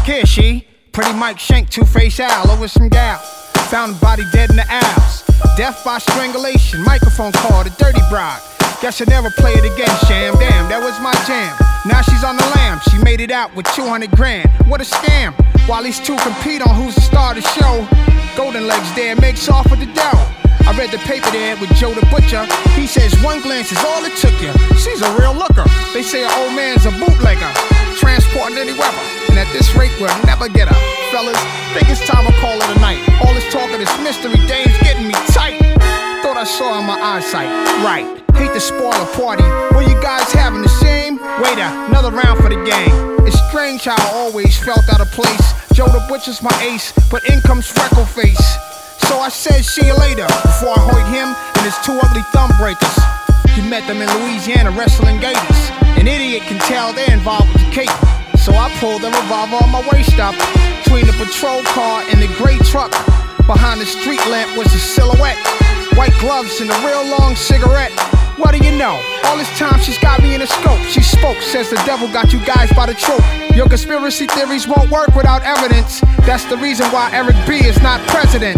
here she, pretty Mike Shank, two-faced owl over some gal. Found the body dead in the aisles. Death by strangulation, microphone call, the dirty bride. Guess I never play it again, sham. Damn, that was my jam. Now she's on the lam, she made it out with 200 grand. What a scam. While these two compete on who's the star of the show, Golden Legs there makes off with the dough. I read the paper there with Joe the Butcher. He says one glance is all it took you. She's a real looker. They say an old man's a bootlegger, transporting any weather. And at this rate, we'll never get her. Fellas, think it's time to call it a night. All this talk of this mystery dame's getting me tight. Thought I saw in my eyesight. Right, hate to spoil a party. Were you guys having the same? Wait another round for the game. It's strange how I always felt out of place. Joe the Butcher's my ace, but in comes Freckleface. So I said see you later before I hoid him and his two ugly thumb breakers. He met them in Louisiana wrestling gators. An idiot can tell they're involved with the cape. So I pulled the revolver on my waist up between the patrol car and the gray truck. Behind the street lamp was a silhouette, white gloves and a real long cigarette. What do you know? All this time she's got me in a scope. She spoke, says the devil got you guys by the throat. Your conspiracy theories won't work without evidence. That's the reason why Eric B is not president.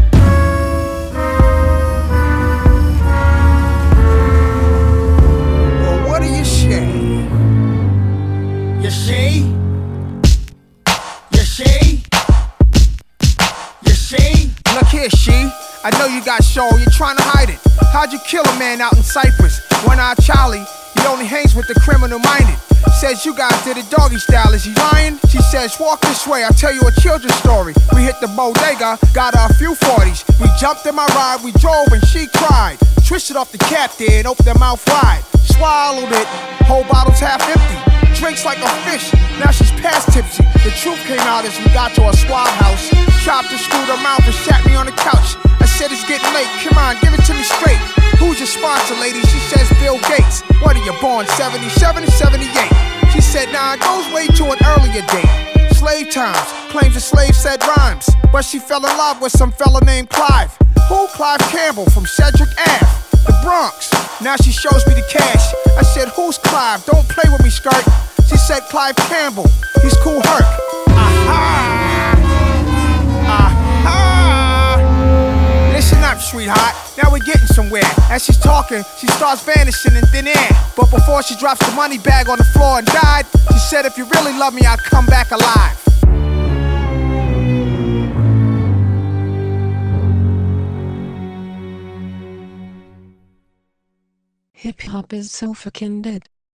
Well, what do you say? You see? You see? You see? Look here, she. I know you got show, you're trying to hide it. How'd you kill a man out in Cyprus? One-eyed Charlie, he only hangs with the criminal-minded. Says you guys did it doggy style, is he lying? She says, walk this way, I'll tell you a children's story. We hit the bodega, got her a few 40s. We jumped in my ride, we drove and she cried. Twisted off the cap there and opened her mouth wide. Swallowed it, whole bottle's half empty. Drinks like a fish, now she's past tipsy. The truth came out as we got to a squad house. Chopped and screwed her mouth and sat me on the couch. I said it's getting late, come on, give it to me straight. Who's your sponsor, lady? She says Bill Gates. What are you born, 77 or 78? She said, nah, it goes way to an earlier date. Slave times, claims a slave said rhymes. But she fell in love with some fella named Clive. Who? Clive Campbell from Cedric Ave, the Bronx. Now she shows me the cash. I said, who's Clive? Don't play with me, skirt. She said, Clive Campbell, he's cool Herc. Aha! Aha! Listen up, sweetheart. Now we're getting somewhere. As she's talking, she starts vanishing in thin air. But before she drops the money bag on the floor and died, she said, if you really love me, I'll come back alive. Hip hop is so fucking dead.